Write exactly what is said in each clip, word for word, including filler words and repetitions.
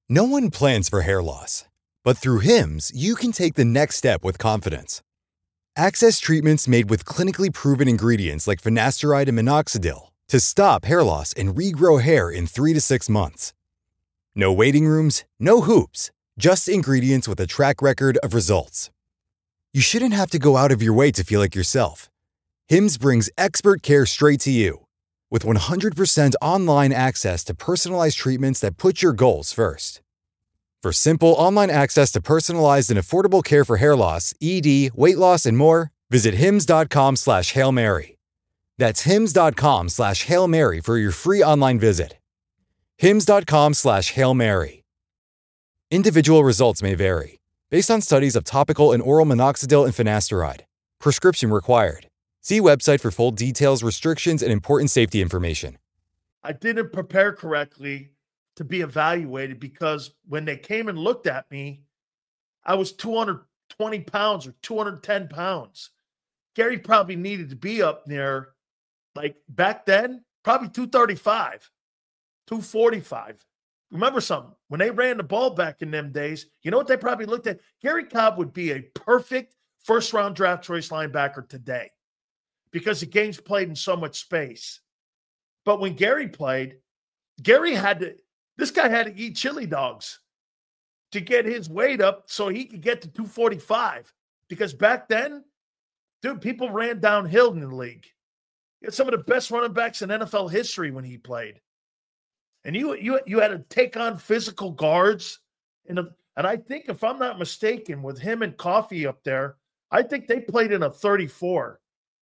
No one plans for hair loss, but through Hims, you can take the next step with confidence. Access treatments made with clinically proven ingredients like finasteride and minoxidil to stop hair loss and regrow hair in three to six months. No waiting rooms, no hoops, just ingredients with a track record of results. You shouldn't have to go out of your way to feel like yourself. Hims brings expert care straight to you. With one hundred percent online access to personalized treatments that put your goals first. For simple online access to personalized and affordable care for hair loss, E D, weight loss, and more, visit hims.com slash Hail Mary. That's hims.com slash Hail Mary for your free online visit. hims.com slash Hail Mary. Individual results may vary, based on studies of topical and oral minoxidil and finasteride. Prescription required. See website for full details, restrictions, and important safety information. I didn't prepare correctly to be evaluated because when they came and looked at me, I was two hundred twenty pounds or two hundred ten pounds. Gary probably needed to be up there, like back then, probably two thirty-five, two forty-five. Remember something, when they ran the ball back in them days, you know what they probably looked at? Gary Cobb would be a perfect first-round draft choice linebacker today, because the game's played in so much space. But when Gary played, Gary had to, this guy had to eat chili dogs to get his weight up so he could get to two forty-five. Because back then, dude, people ran downhill in the league. He had some of the best running backs in N F L history when he played. And you you, you had to take on physical guards. And, and I think, if I'm not mistaken, with him and Coffee up there, I think they played in a thirty-four.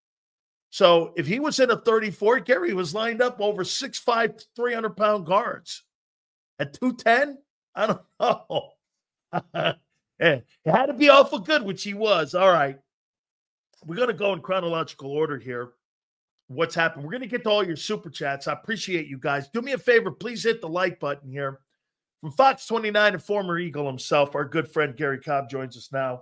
So if he was in a thirty-four, Gary was lined up over six five, three hundred pound guards. At two ten, I don't know. It had to be awful good, which he was. All right. We're going to go in chronological order here. What's happened? We're going to get to all your super chats. I appreciate you guys. Do me a favor. Please hit the like button here. From Fox twenty-nine and former Eagle himself, our good friend Gary Cobb joins us now.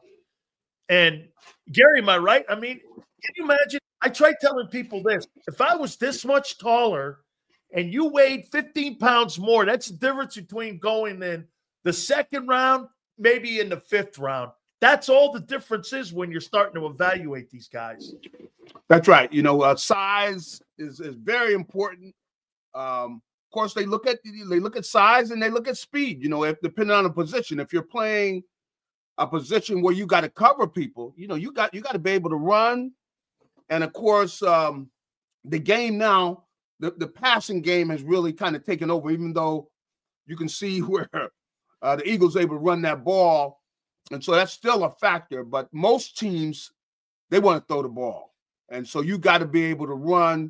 And Gary, am I right? I mean, can you imagine? I try telling people this. If I was this much taller and you weighed fifteen pounds more, that's the difference between going in the second round, maybe in the fifth round. That's all the difference is when you're starting to evaluate these guys. That's right. You know, uh, size is, is very important. Um, of course, they look at they look at size and they look at speed. You know, if depending on the position, if you're playing a position where you got to cover people, you know, you got you got to be able to run. And of course, um, the game now, the, the passing game has really kind of taken over, even though you can see where uh, the Eagles are able to run that ball. And so that's still a factor. But most teams, they want to throw the ball. And so you got to be able to run.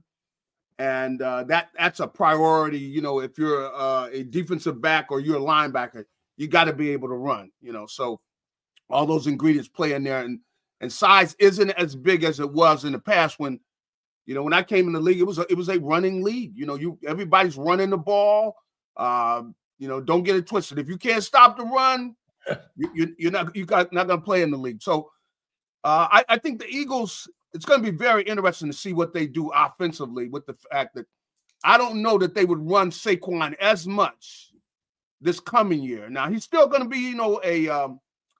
And uh, that that's a priority. You know, if you're uh, a defensive back or you're a linebacker, you got to be able to run, you know. So all those ingredients play in there. And And size isn't as big as it was in the past when, you know, when I came in the league, it was a, it was a running league. You know, you everybody's running the ball. Um, you know, don't get it twisted. If you can't stop the run, you, you, you're not you got not going to play in the league. So uh, I, I think the Eagles, it's going to be very interesting to see what they do offensively with the fact that I don't know that they would run Saquon as much this coming year. Now, he's still going to be, you know, a um,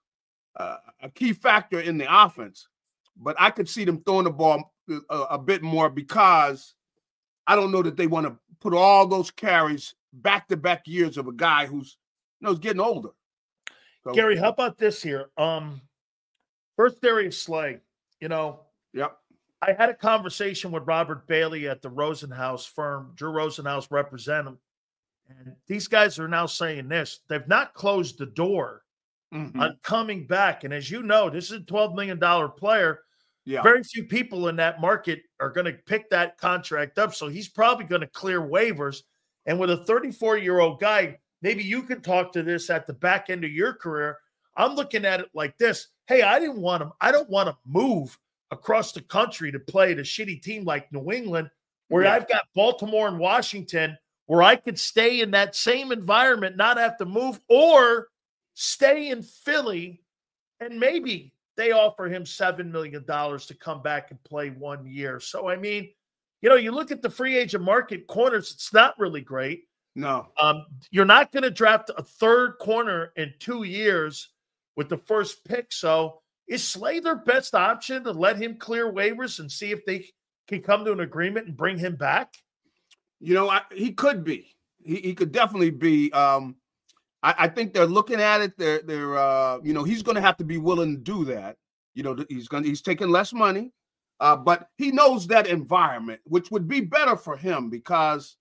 Uh, a key factor in the offense, but I could see them throwing the ball a, a bit more because I don't know that they want to put all those carries back-to-back years of a guy who's, you know, is getting older. So, Gary, how about this here? Um, first, Darius Slay, you know, yep. I had a conversation with Robert Bailey at the Rosenhaus firm. Drew Rosenhaus represent him. And these guys are now saying this. They've not closed the door Mm-hmm. on coming back. And as you know, this is a twelve million dollars player. Yeah. Very few people in that market are going to pick that contract up. So he's probably going to clear waivers. And with a thirty-four-year-old guy, maybe you can talk to this at the back end of your career. I'm looking at it like this. Hey, I didn't want him. I don't want to move across the country to play at a shitty team like New England, where yeah. I've got Baltimore and Washington, where I could stay in that same environment, not have to move, or stay in Philly, and maybe they offer him seven million dollars to come back and play one year. So, I mean, you know, you look at the free agent market, corners, it's not really great. No. Um, you're not going to draft a third corner in two years with the first pick. So is Slay their best option to let him clear waivers and see if they can come to an agreement and bring him back? You know, I, he could be. He, he could definitely be. Um, I, I think they're looking at it. They're, they're, uh, you know, he's going to have to be willing to do that. You know, he's going, he's taking less money, uh, but he knows that environment, which would be better for him because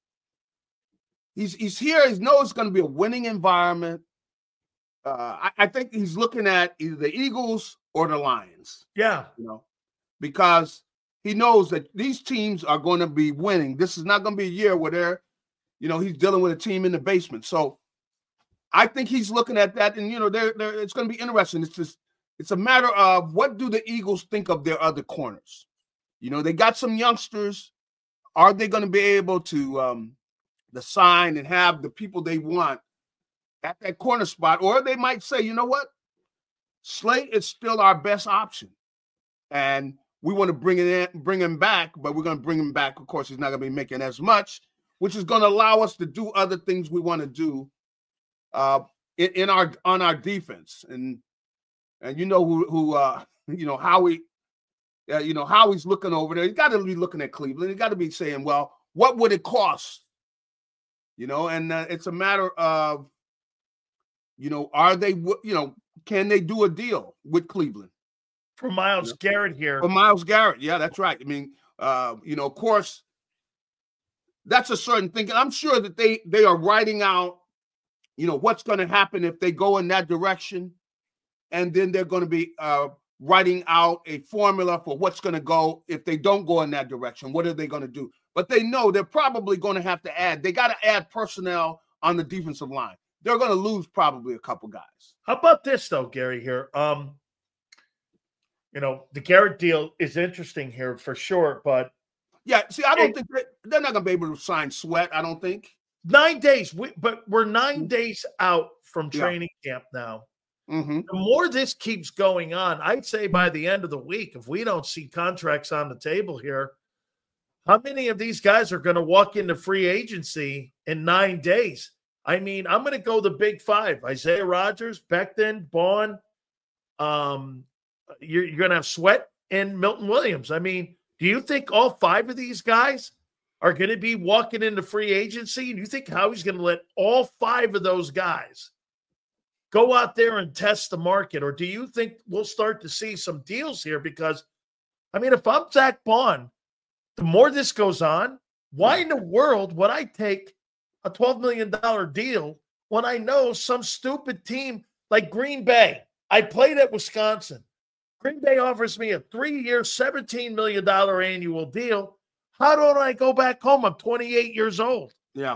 he's he's here. He knows it's going to be a winning environment. Uh, I, I think he's looking at either the Eagles or the Lions. Yeah, you know, because he knows that these teams are going to be winning. This is not going to be a year where they're, you know, he's dealing with a team in the basement. So I think he's looking at that, and you know, they're, they're, it's going to be interesting. It's just, it's a matter of what do the Eagles think of their other corners. You know, they got some youngsters. Are they going to be able to um, to sign and have the people they want at that corner spot, or they might say, you know what, Slay is still our best option, and we want to bring it in, bring him back, but we're going to bring him back. Of course, he's not going to be making as much, which is going to allow us to do other things we want to do uh, in, in our on our defense. And and you know who who uh, you know Howie, uh, you know Howie's looking over there. He's got to be looking at Cleveland. He's got to be saying, well, what would it cost? You know, and uh, it's a matter of, you know, are they, you know, can they do a deal with Cleveland? For Myles you know? Garrett here. For Myles Garrett. Yeah, that's right. I mean, uh, you know, of course, that's a certain thing. And I'm sure that they, they are writing out, you know, what's going to happen if they go in that direction. And then they're going to be uh, writing out a formula for what's going to go if they don't go in that direction. What are they going to do? But they know they're probably going to have to add. They got to add personnel on the defensive line. They're going to lose probably a couple guys. How about this, though, Gary, here? Um, you know, the Garrett deal is interesting here for sure, but yeah, see, I don't it, think they, they're not going to be able to sign Sweat, I don't think. Nine days, we, but we're nine mm-hmm. days out from training yeah. camp now. Mm-hmm. The more this keeps going on, I'd say by the end of the week, if we don't see contracts on the table here, how many of these guys are going to walk into free agency in nine days? I mean, I'm going to go the big five: Isaiah Rodgers, Becton, Bond. Um, you're, you're going to have Sweat and Milton Williams. I mean, do you think all five of these guys are going to be walking into free agency? Do you think Howie's going to let all five of those guys go out there and test the market? Or do you think we'll start to see some deals here? Because, I mean, if I'm Zach Bond, the more this goes on, why in the world would I take a twelve million dollars deal when I know some stupid team like Green Bay? I played at Wisconsin. Green Bay offers me a three-year, seventeen million dollars annual deal. How don't I go back home? I'm twenty-eight years old. Yeah.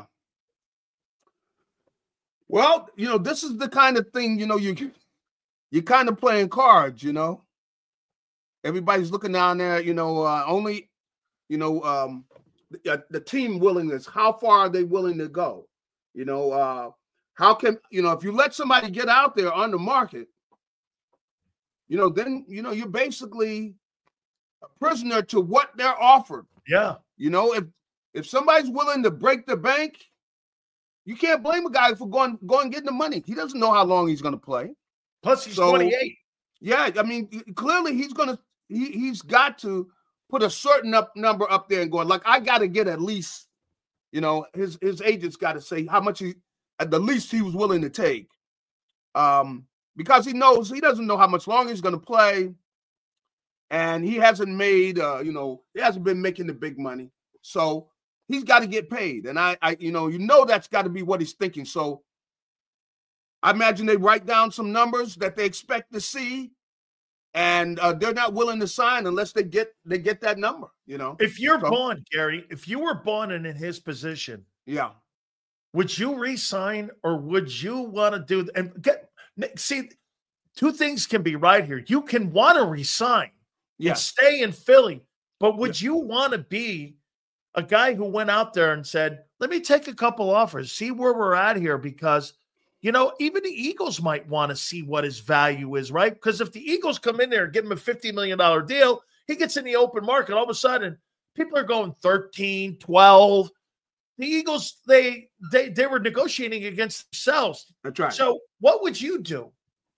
Well, you know, this is the kind of thing, you know, you, you're kind of playing cards, you know. Everybody's looking down there, you know, uh, only, you know, um, the, the team willingness. How far are they willing to go? You know, uh, how can, you know, if you let somebody get out there on the market, you know, then, you know, you're basically a prisoner to what they're offered. Yeah. You know, if if somebody's willing to break the bank, you can't blame a guy for going going getting the money. He doesn't know how long he's going to play. Plus, he's so, twenty-eight. Yeah, I mean, clearly he's going to he he's got to put a certain up number up there and go, like, I got to get at least, you know, his his agent's got to say how much he at the least he was willing to take, um, because he knows he doesn't know how much longer he's going to play, and he hasn't made, uh, you know, he hasn't been making the big money, so he's got to get paid, and I, I, you know, you know that's got to be what he's thinking. So I imagine they write down some numbers that they expect to see. And uh, they're not willing to sign unless they get they get that number, you know. If you're so, Bond, Gary, if you were Bond and in his position, yeah, would you re-sign or would you want to do and get see? Two things can be right here. You can want to resign yeah. and stay in Philly, but would yeah. you want to be a guy who went out there and said, "Let me take a couple offers, see where we're at here," because you know, even the Eagles might want to see what his value is, right? Because if the Eagles come in there and give him a fifty million dollars deal, he gets in the open market. All of a sudden, people are going thirteen, twelve. the Eagles, they they they were negotiating against themselves. That's right. So what would you do?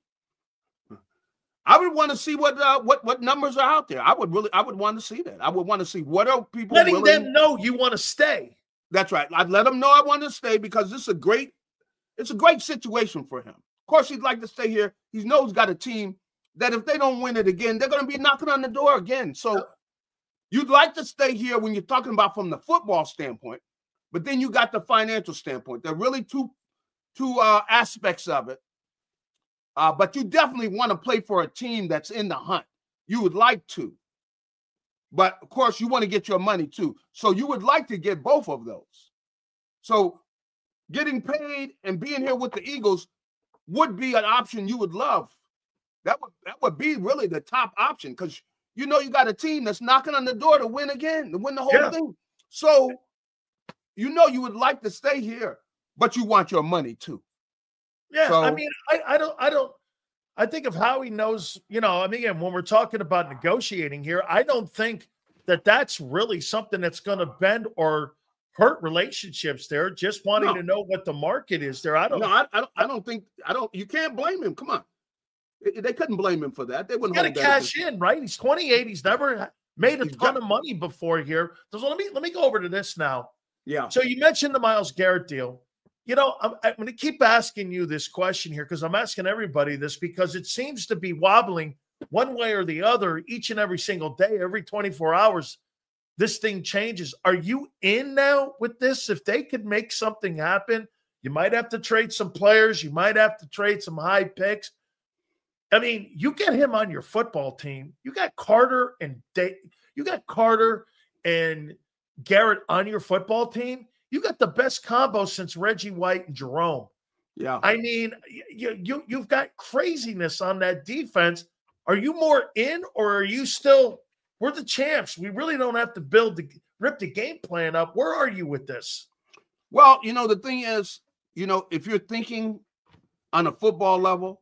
I would want to see what uh, what what numbers are out there. I would really, I would want to see that. I would want to see what are people letting willing... them know you want to stay. That's right. I'd let them know I want to stay because this is a great, it's a great situation for him. Of course, he'd like to stay here. He knows he's got a team that if they don't win it again, they're going to be knocking on the door again. So you'd like to stay here when you're talking about from the football standpoint, but then you got the financial standpoint. There are really two two uh, aspects of it. Uh, but you definitely want to play for a team that's in the hunt. You would like to. But, of course, you want to get your money, too. So you would like to get both of those. So getting paid and being here with the Eagles would be an option you would love. That would, that would be really the top option because you know you got a team that's knocking on the door to win again, to win the whole yeah. thing. So you know you would like to stay here, but you want your money, too. Yeah, so, I mean, I, I don't, I don't, I think of how he knows, you know, I mean, again, when we're talking about negotiating here, I don't think that that's really something that's going to bend or hurt relationships there. Just wanting no. to know what the market is there. I don't No, I, I don't, I don't think, I don't, you can't blame him. Come on. They couldn't blame him for that. They wouldn't got to cash in, right? He's twenty-eight. He's never made a He's ton got, of money before here. So let me, let me go over to this now. Yeah. So you mentioned the Myles Garrett deal. You know, I'm, I'm going to keep asking you this question here because I'm asking everybody this because it seems to be wobbling one way or the other each and every single day, every twenty-four hours. This thing changes. Are you in now with this? If they could make something happen, you might have to trade some players. You might have to trade some high picks. I mean, you get him on your football team. You got Carter and Day, you got Carter and Garrett on your football team. You got the best combo since Reggie White and Jerome. Yeah. I mean, you, you, you've got craziness on that defense. Are you more in or are you still, we're the champs. We really don't have to build the, rip the game plan up. Where are you with this? Well, you know, the thing is, you know, if you're thinking on a football level,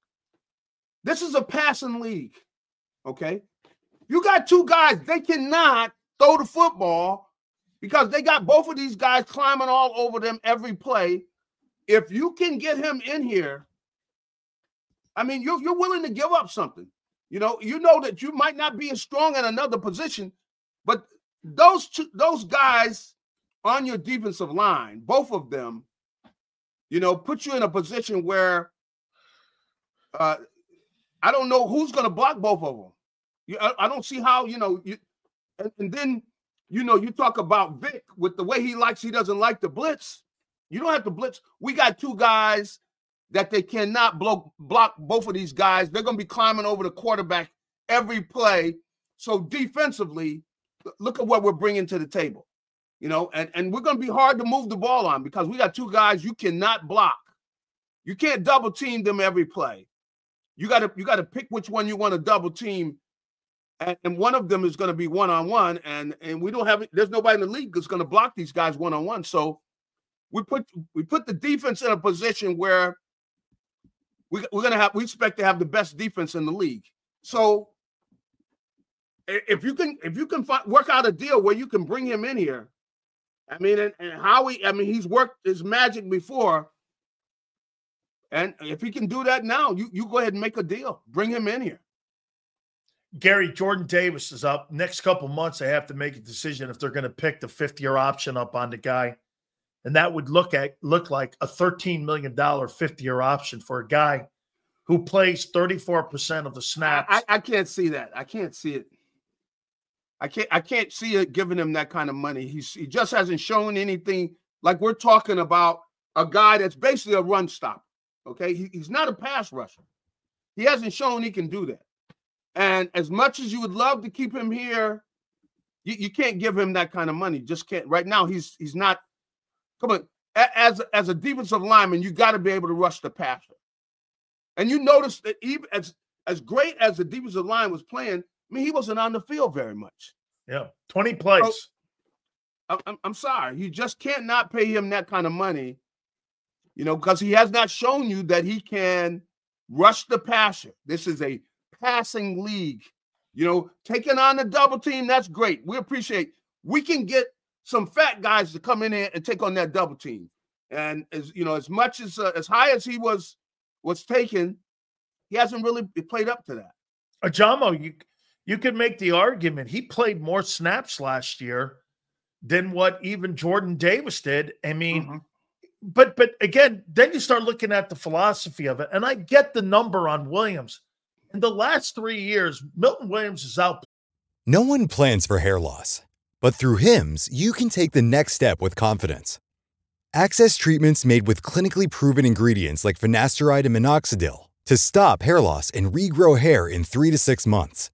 this is a passing league, okay? You got two guys, they cannot throw the football because they got both of these guys climbing all over them every play. If you can get him in here, I mean, you're, you're willing to give up something. You know, you know that you might not be as strong in another position, but those two, those guys on your defensive line, both of them, you know, put you in a position where uh, I don't know who's going to block both of them. You, I, I don't see how, you know, you, and, and then, you know, you talk about Vic with the way he likes, he doesn't like the blitz. You don't have to blitz. We got two guys that they cannot block, block both of these guys. They're going to be climbing over the quarterback every play. So defensively, look at what we're bringing to the table, you know, and, and we're going to be hard to move the ball on because we got two guys you cannot block. You can't double team them every play. You got to you got to pick which one you want to double team. And, and one of them is going to be one-on-one, and, and we don't have – there's nobody in the league that's going to block these guys one-on-one. So we put we put the defense in a position where we, we're going to have – we expect to have the best defense in the league. So if you can if you can find, work out a deal where you can bring him in here, I mean, and, and Howie – I mean, he's worked his magic before. And if he can do that now, you, you go ahead and make a deal. Bring him in here. Gary, Jordan Davis is up. Next couple months, they have to make a decision if they're going to pick the fifth-year option up on the guy. And that would look at look like a thirteen million dollars fifth-year option for a guy who plays thirty-four percent of the snaps. I, I can't see that. I can't see it. I can't I can't see it giving him that kind of money. He's, he just hasn't shown anything. Like we're talking about a guy that's basically a run stop. Okay? He, he's not a pass rusher. He hasn't shown he can do that. And as much as you would love to keep him here, you, you can't give him that kind of money. Just can't. Right now, he's he's not. Come on, as as a defensive lineman, you got to be able to rush the passer. And you notice that even as as great as the defensive line was playing, I mean, he wasn't on the field very much. Yeah, twenty plays. So, I'm I'm sorry, you just can't not pay him that kind of money, you know, because he has not shown you that he can rush the passer. This is a passing league, you know, taking on the double team. That's great. We appreciate we can get some fat guys to come in here and take on that double team. And as you know, as much as uh, as high as he was was taken, he hasn't really played up to that. Ajamo, you you could make the argument he played more snaps last year than what even Jordan Davis did. I mean, mm-hmm. but but again, then you start looking at the philosophy of it, and I get the number on Williams. In the last three years, Milton Williams is out. No one plans for hair loss, but through Hims, you can take the next step with confidence. Access treatments made with clinically proven ingredients like finasteride and minoxidil to stop hair loss and regrow hair in three to six months.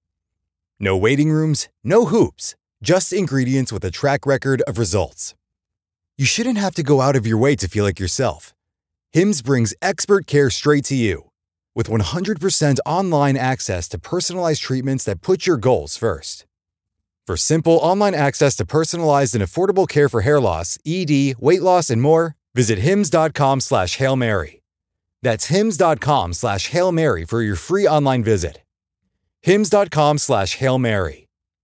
No waiting rooms, no hoops, just ingredients with a track record of results. You shouldn't have to go out of your way to feel like yourself. Hims brings expert care straight to you. With one hundred percent online access to personalized treatments that put your goals first. For simple online access to personalized and affordable care for hair loss, E D, weight loss, and more, visit hims.com slash Hail Mary. That's hims.com slash Hail Mary for your free online visit. hims.com slash Hail Mary.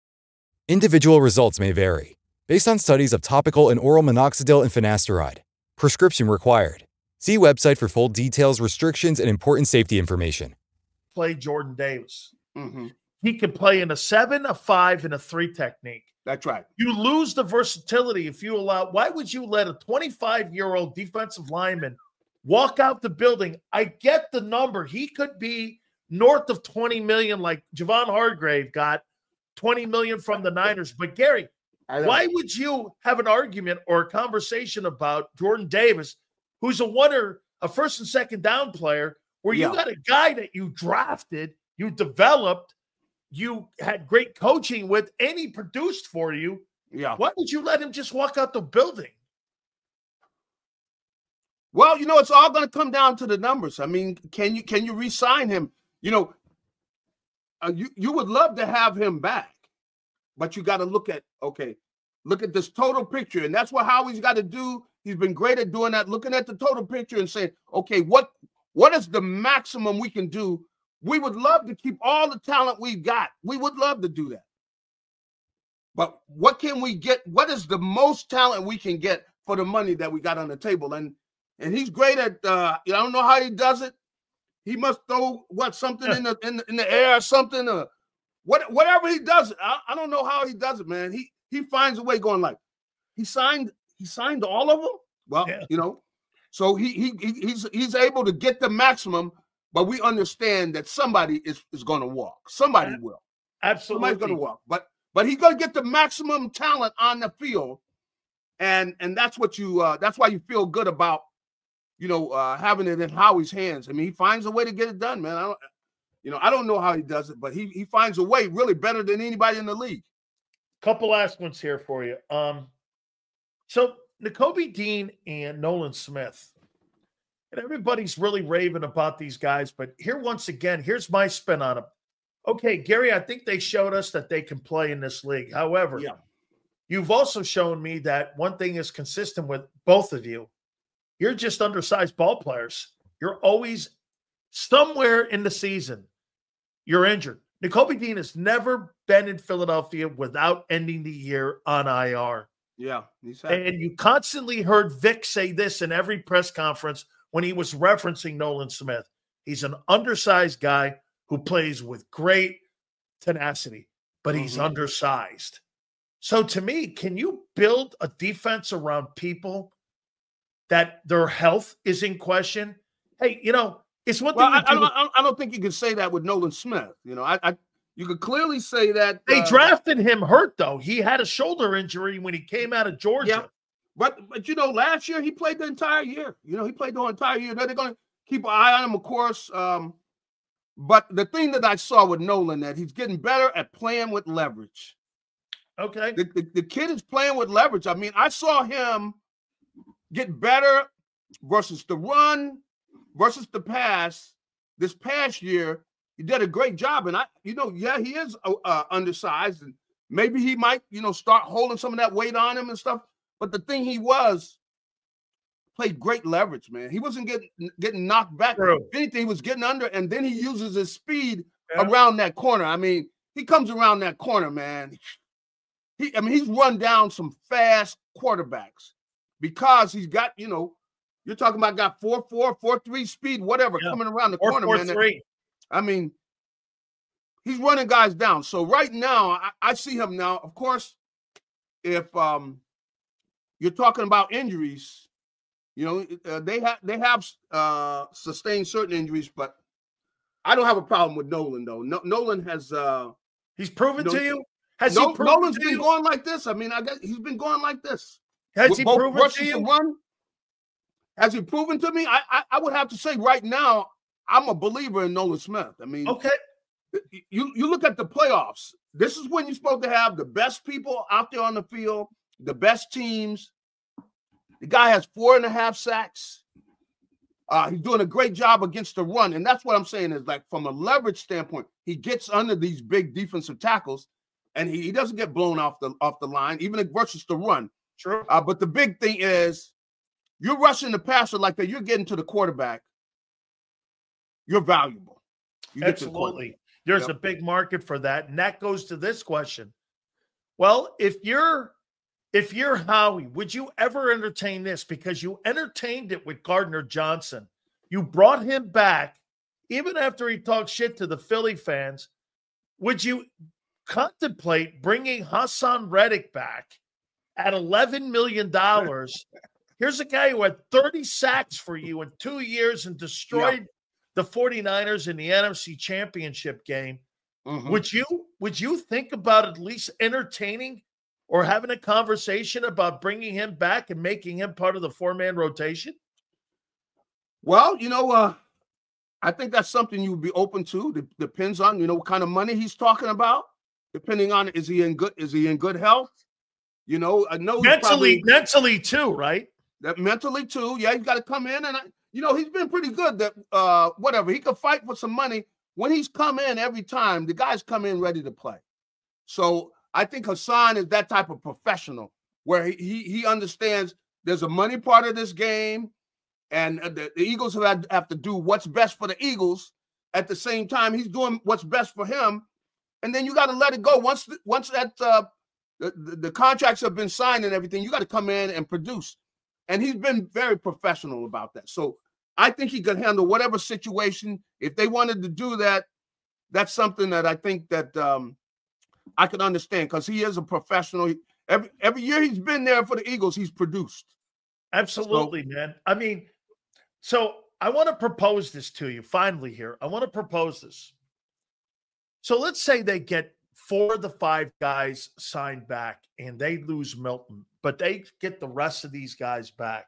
Individual results may vary, based on studies of topical and oral minoxidil and finasteride. Prescription required. See website for full details, restrictions, and important safety information. Play Jordan Davis. Mm-hmm. He can play in a seven, a five, and a three technique. That's right. You lose the versatility if you allow. Why would you let a twenty-five-year-old defensive lineman walk out the building? I get the number. He could be north of twenty million dollars, like Javon Hargrave got twenty million dollars from the Niners. But, Gary, why would you have an argument or a conversation about Jordan Davis, who's a one or a first and second down player, where you Yeah. got a guy that you drafted, you developed, you had great coaching with, and he produced for you. Yeah. Why would you let him just walk out the building? Well, you know, it's all going to come down to the numbers. I mean, can you can you re-sign him? You know, uh, you you would love to have him back, but you got to look at okay, look at this total picture, and that's what Howie's got to do. He's been great at doing that, looking at the total picture and saying, okay, what what is the maximum we can do? We would love to keep all the talent we've got. We would love to do that. But what can we get? What is the most talent we can get for the money that we got on the table? And and he's great at, uh, I don't know how he does it. He must throw, what, something in the in the, in the air or something. Uh, what, whatever he does, I, I don't know how he does it, man. He he finds a way going like, he signed he signed all of them. Well, yeah. you know, so he he he's he's able to get the maximum. But we understand that somebody is, is going to walk. Somebody yeah. will. Absolutely. Somebody's going to walk. But but he's going to get the maximum talent on the field, and and that's what you. Uh, that's why you feel good about, you know, uh, having it in Howie's hands. I mean, he finds a way to get it done, man. I don't, you know, I don't know how he does it, but he he finds a way really better than anybody in the league. Couple last ones here for you. Um, so Nakobe Dean and Nolan Smith. And everybody's really raving about these guys, but here once again, here's my spin on them. Okay, Gary, I think they showed us that they can play in this league. However, yeah. you've also shown me that one thing is consistent with both of you. You're just undersized ball players. You're always somewhere in the season. You're injured. Nakobe Dean has never been in Philadelphia without ending the year on I R. Yeah. And you constantly heard Vic say this in every press conference when he was referencing Nolan Smith. He's an undersized guy who plays with great tenacity, but he's mm-hmm. undersized. So to me, can you build a defense around people that their health is in question? Hey, you know, it's one well, thing. I, do I, don't, I don't think you can say that with Nolan Smith. You know, I, I you could clearly say that. They uh, drafted him hurt, though. He had a shoulder injury when he came out of Georgia. Yeah. But, but you know, last year he played the entire year. You know, he played the entire year. They're going to keep an eye on him, of course. Um, but the thing that I saw with Nolan, that he's getting better at playing with leverage. Okay. The, the, the kid is playing with leverage. I mean, I saw him get better versus the run, versus the pass. This past year, he did a great job. And, I, you know, yeah, he is uh, uh, undersized. And maybe he might, you know, start holding some of that weight on him and stuff. But the thing he was, played great leverage, man. He wasn't getting getting knocked back. True. If anything, he was getting under, and then he uses his speed yeah. around that corner. I mean, he comes around that corner, man. he, I mean, he's run down some fast quarterbacks because he's got, you know, you're talking about got four, four, four, three speed, whatever, yeah. coming around the four, corner, four, man. Three. I mean, he's running guys down. So right now, I, I see him now. Of course, if um, you're talking about injuries, you know, uh, they have they have uh, sustained certain injuries, but I don't have a problem with Nolan though. No, Nolan has uh, he's proven you know, to you. Has no, he proven Nolan's to been you? going like this. I mean, I guess he's been going like this. Has With he both proven to you? Run, has he proven to me? I, I I would have to say right now, I'm a believer in Nolan Smith. I mean, okay. You you look at the playoffs. This is when you're supposed to have the best people out there on the field, the best teams. The guy has four and a half sacks. Uh, he's doing a great job against the run, and that's what I'm saying is like from a leverage standpoint, he gets under these big defensive tackles, and he, he doesn't get blown off the off the line, even versus the run. True. Uh, but the big thing is, you're rushing the passer like that. You're getting to the quarterback. You're valuable. You Absolutely. There's yep. a big market for that. And that goes to this question. Well, if you're if you're Howie, would you ever entertain this? Because you entertained it with Gardner Johnson. You brought him back, even after he talked shit to the Philly fans. Would you contemplate bringing Hassan Reddick back at eleven million dollars? Here's a guy who had thirty sacks for you in two years and destroyed yep. the 49ers in the N F C Championship game. Mm-hmm. Would you would you think about at least entertaining or having a conversation about bringing him back and making him part of the four-man rotation? Well, you know, uh, I think that's something you would be open to. It depends on, you know, what kind of money he's talking about. Depending on, is he in good, is he in good health? You know, I know mentally, probably, mentally too, right? That mentally too. Yeah, he's got to come in and I, you know, he's been pretty good that uh, whatever. He could fight for some money. When he's come in every time, the guys come in ready to play. So I think Hassan is that type of professional where he he, he understands there's a money part of this game, and the, the Eagles have, have to do what's best for the Eagles. At the same time, he's doing what's best for him. And then you got to let it go. Once once that uh, the, the, the contracts have been signed and everything, you got to come in and produce. And he's been very professional about that. So I think he could handle whatever situation. If they wanted to do that, that's something that I think that um, I can understand because he is a professional. Every every year he's been there for the Eagles, he's produced. Absolutely, so, man. I mean, so I want to propose this to you finally here. I want to propose this. So let's say they get four of the five guys signed back and they lose Milton, but they get the rest of these guys back.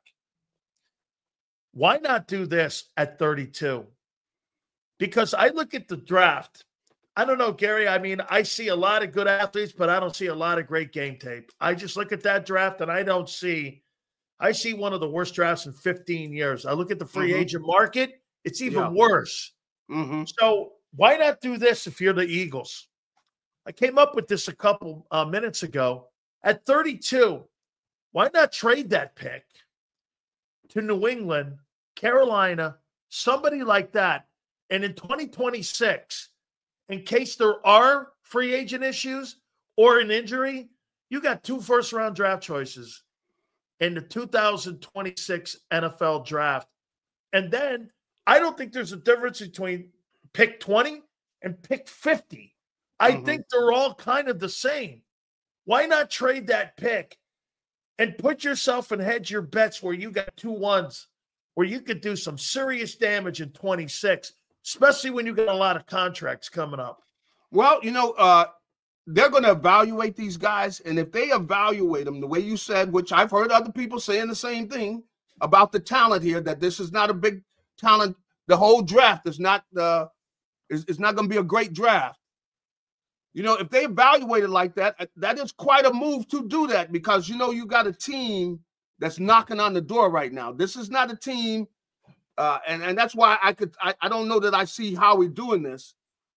Why not do this at thirty-two? Because I look at the draft. I don't know, Gary. I mean, I see a lot of good athletes, but I don't see a lot of great game tape. I just look at that draft and I don't see – I see one of the worst drafts in fifteen years. I look at the free mm-hmm. agent market. It's even yeah. worse. Mm-hmm. So why not do this if you're the Eagles? I came up with this a couple uh, minutes ago. At thirty-two, why not trade that pick to New England, Carolina, somebody like that? And in twenty twenty-six, in case there are free agent issues or an injury, you got two first-round draft choices in the two thousand twenty-six N F L draft. And then I don't think there's a difference between pick twenty and pick fifty. I mm-hmm. think they're all kind of the same. Why not trade that pick and put yourself and hedge your bets where you got two ones, where you could do some serious damage in twenty-six, especially when you got a lot of contracts coming up? Well, you know, uh, they're going to evaluate these guys, and if they evaluate them the way you said, which I've heard other people saying the same thing about the talent here, that this is not a big talent. The whole draft is not uh, is, is not going to be a great draft. You know, if they evaluate it like that, that is quite a move to do that because, you know, you got a team that's knocking on the door right now. This is not a team, uh, and, and that's why I could I, I don't know that I see Howie doing this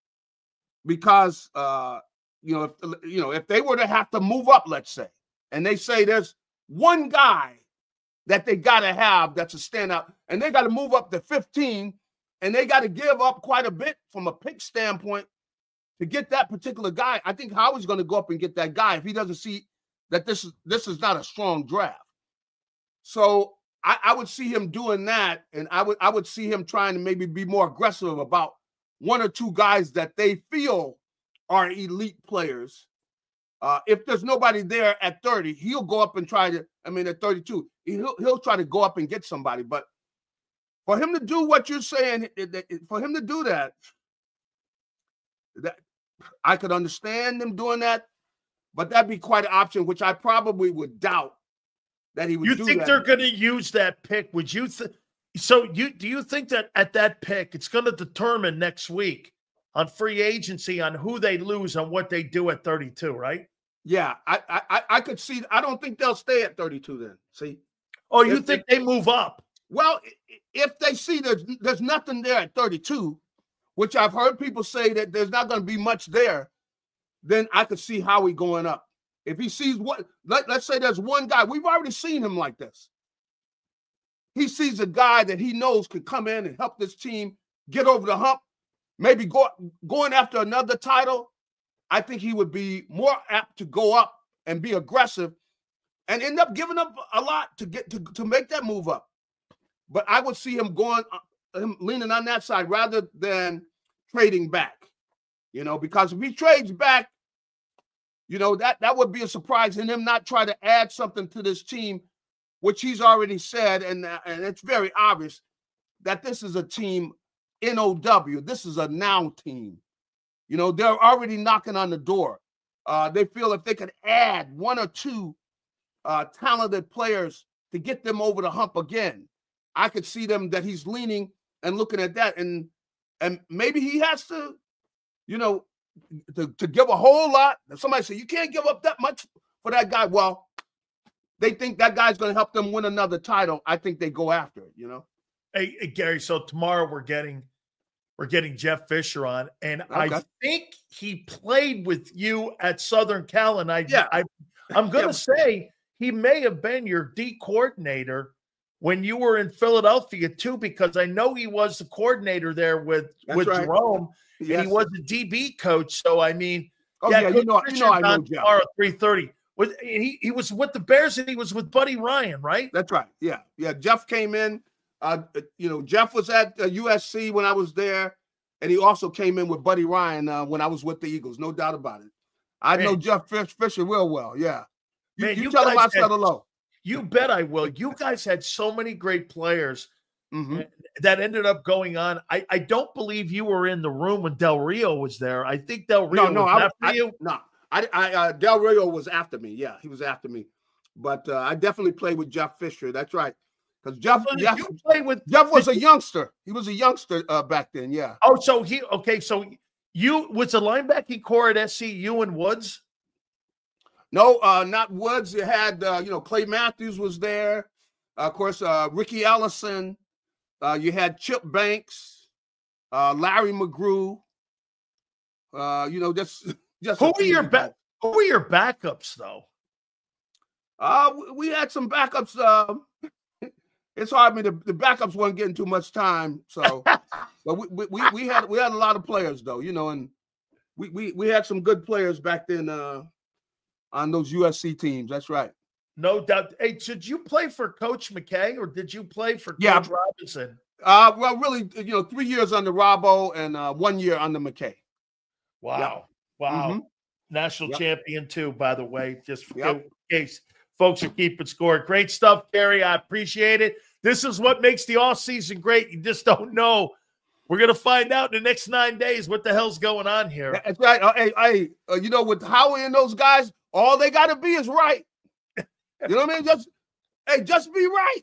because, uh, you know, if, you know, if they were to have to move up, let's say, and they say there's one guy that they got to have that's a standout, and they got to move up to fifteen, and they got to give up quite a bit from a pick standpoint. to get that particular guy, I think Howard's going to go up and get that guy if he doesn't see that this is this is not a strong draft. So I, I would see him doing that, and I would I would see him trying to maybe be more aggressive about one or two guys that they feel are elite players. Uh, if there's nobody there at thirty, he'll go up and try to, I mean, at thirty-two, he'll, he'll try to go up and get somebody. But for him to do what you're saying, it, it, it, for him to do that, that I could understand them doing that, but that'd be quite an option, which I probably would doubt that he would you do think that. they're going to use that pick? Would you think? So you do you think that at that pick, it's going to determine next week on free agency on who they lose on what they do at thirty-two, right? Yeah, I I I could see. I don't think they'll stay at thirty-two then. See? Oh, you if, think if, they move up? Well, if they see there's there's nothing there at thirty-two, which I've heard people say that there's not going to be much there, then I could see Howie going up. If he sees what, let, let's say there's one guy, we've already seen him like this. He sees a guy that he knows could come in and help this team get over the hump, maybe go, going after another title. I think he would be more apt to go up and be aggressive and end up giving up a lot to get to, to make that move up. But I would see him going, him leaning on that side rather than trading back, you know, because if he trades back, you know, that, that would be a surprise, and him not try to add something to this team, which he's already said, and, and it's very obvious that this is a team, N O W. This is a now team. You know, they're already knocking on the door. Uh, they feel if they could add one or two uh, talented players to get them over the hump again, I could see them that he's leaning and looking at that. And, and maybe he has to, you know, To, to give a whole lot. If somebody say you can't give up that much for that guy, well, they think that guy's going to help them win another title. I think they go after it, you know. Hey, hey Gary, so tomorrow we're getting we're getting Jeff Fisher on, and okay. I think he played with you at Southern Cal, and I, yeah. I I'm going to yeah. say he may have been your D coordinator when you were in Philadelphia too, because I know he was the coordinator there with That's with right. Jerome. Yes. And he was a D B coach, so I mean, oh yeah, yeah you know, you know, I know Jeff. Tomorrow, three thirty. With he he was with the Bears, and he was with Buddy Ryan, right? That's right. Yeah, yeah. Jeff came in. Uh, you know, Jeff was at uh, U S C when I was there, and he also came in with Buddy Ryan uh, when I was with the Eagles. No doubt about it. I man. know Jeff Fisher real well. Yeah, you, man, you, you tell him I said hello. You bet I will. You guys had so many great players. Mm-hmm. That ended up going on. I, I don't believe you were in the room when Del Rio was there. I think Del Rio no, no, was I, after I, you. No, I, I uh, Del Rio was after me. Yeah, he was after me. But uh, I definitely played with Jeff Fisher. That's right. Because Jeff, well, Jeff, you played with Jeff was a youngster. He was a youngster uh, back then. Yeah. Oh, so he okay. So you was the linebacking core at S C U and Woods? No, uh, not Woods. You had uh, you know Clay Matthews was there. Uh, of course, uh, Ricky Ellison. Uh, you had Chip Banks, uh, Larry McGrew. Uh, you know, just just who are your back? Who are your backups though? Uh, we had some backups. Uh, it's hard. I mean, the, the backups weren't getting too much time, so but we, we we had we had a lot of players though, you know, and we we we had some good players back then uh, on those U S C teams. That's right. No doubt. Hey, did you play for Coach McKay or did you play for Coach yeah. Robinson? Uh, well, really, you know, three years under Robbo and uh, one year under McKay. Wow. Yep. Wow. Mm-hmm. National yep. champion too, by the way, just for yep. case folks are keeping score. Great stuff, Gary. I appreciate it. This is what makes the offseason great. You just don't know. We're going to find out in the next nine days what the hell's going on here. That's right. Uh, hey, hey uh, you know, with Howie and those guys, all they got to be is right. You know what I mean? Just, hey, just be right.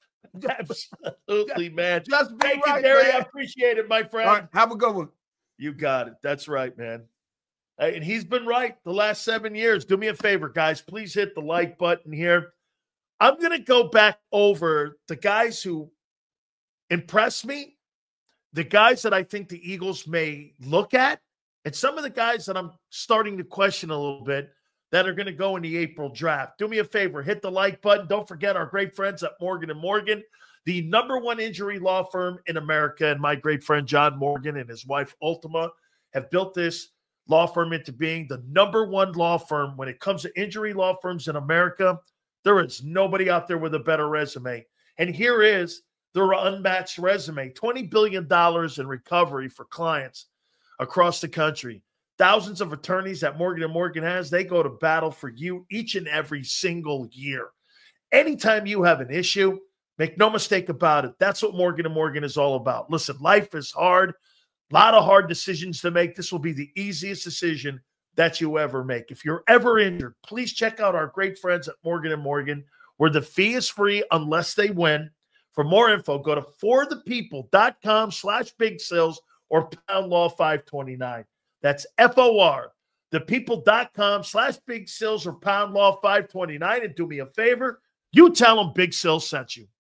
Absolutely, man. Just be Thank right, you, Gary. man. I appreciate it, my friend. All right, have a good one. You got it. That's right, man. Hey, and he's been right the last seven years. Do me a favor, guys. Please hit the like button here. I'm going to go back over the guys who impressed me, the guys that I think the Eagles may look at, and some of the guys that I'm starting to question a little bit that are going to go in the April draft. Do me a favor, hit the like button. Don't forget our great friends at Morgan and Morgan, the number one injury law firm in America, and my great friend John Morgan and his wife Ultima have built this law firm into being the number one law firm when it comes to injury law firms in America. There is nobody out there with a better resume. And here is their unmatched resume, twenty billion dollars in recovery for clients across the country. Thousands of attorneys that Morgan and Morgan has, they go to battle for you each and every single year. Anytime you have an issue, make no mistake about it, that's what Morgan and Morgan is all about. Listen, life is hard, a lot of hard decisions to make. This will be the easiest decision that you ever make. If you're ever injured, please check out our great friends at Morgan and Morgan, where the fee is free unless they win. For more info, go to forthepeople.com slash big sales or pound law five twenty-nine. That's F O R, thepeople.com slash big sales or pound law five twenty-nine. And do me a favor, you tell them Big Sil sent you.